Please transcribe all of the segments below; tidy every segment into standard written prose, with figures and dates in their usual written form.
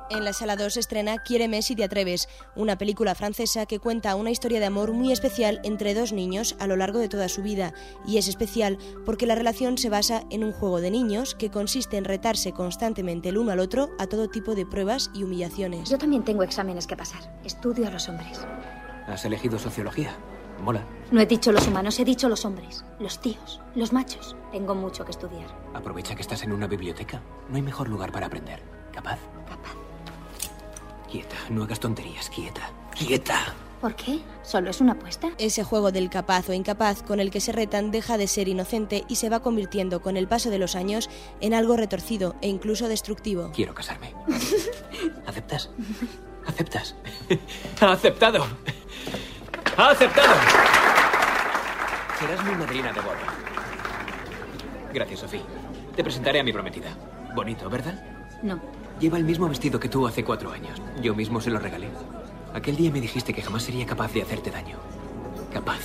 En la Sala 2 se estrena Quiéreme si te atreves, una película francesa que cuenta una historia de amor muy especial entre dos niños a lo largo de toda su vida. Y es especial porque la relación se basa en un juego de niños que consiste en retarse constantemente el uno al otro a todo tipo de pruebas y humillaciones. Yo también tengo exámenes que pasar. Estudio a los hombres. ¿Has elegido sociología? Mola. No he dicho los humanos, he dicho los hombres. Los tíos, los machos. Tengo mucho que estudiar. Aprovecha que estás en una biblioteca. No hay mejor lugar para aprender. ¿Capaz? Capaz. Quieta, no hagas tonterías, quieta. ¡Quieta! ¿Por qué? ¿Solo es una apuesta? Ese juego del capaz o incapaz con el que se retan deja de ser inocente y se va convirtiendo con el paso de los años en algo retorcido e incluso destructivo. Quiero casarme. ¿Aceptas? ¿Aceptas? ¡Ha aceptado! ¡Ha aceptado! Serás mi madrina de boda. Gracias, Sophie. Te presentaré a mi prometida. Bonito, ¿verdad? No. Lleva el mismo vestido que tú hace 4 años. Yo mismo se lo regalé. Aquel día me dijiste que jamás sería capaz de hacerte daño. Capaz.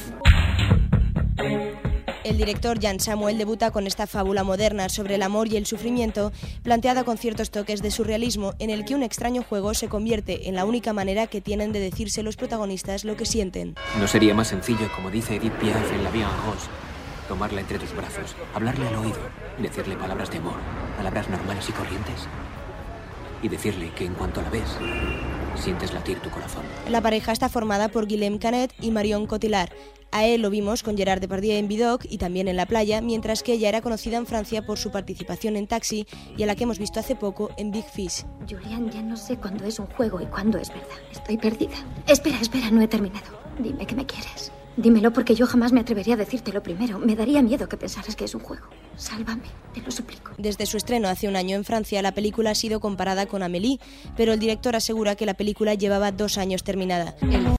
El director Jan Samuel debuta con esta fábula moderna sobre el amor y el sufrimiento, planteada con ciertos toques de surrealismo, en el que un extraño juego se convierte en la única manera que tienen de decirse los protagonistas lo que sienten. ¿No sería más sencillo, como dice Edith Piaf en La Vie en Rose, tomarla entre tus brazos, hablarle al oído, decirle palabras de amor, palabras normales y corrientes? Y decirle que en cuanto la ves, sientes latir tu corazón. La pareja está formada por Guillaume Canet y Marion Cotillard. A él lo vimos con Gerard Depardieu en Vidocq y también en La Playa, mientras que ella era conocida en Francia por su participación en Taxi y a la que hemos visto hace poco en Big Fish. Julián, ya no sé cuándo es un juego y cuándo es verdad. Estoy perdida. Espera, no he terminado. Dime que me quieres. Dímelo porque yo jamás me atrevería a decírtelo primero. Me daría miedo que pensaras que es un juego. Sálvame, te lo suplico. Desde su estreno hace un año en Francia, la película ha sido comparada con Amélie, pero el director asegura que la película llevaba 2 años terminada.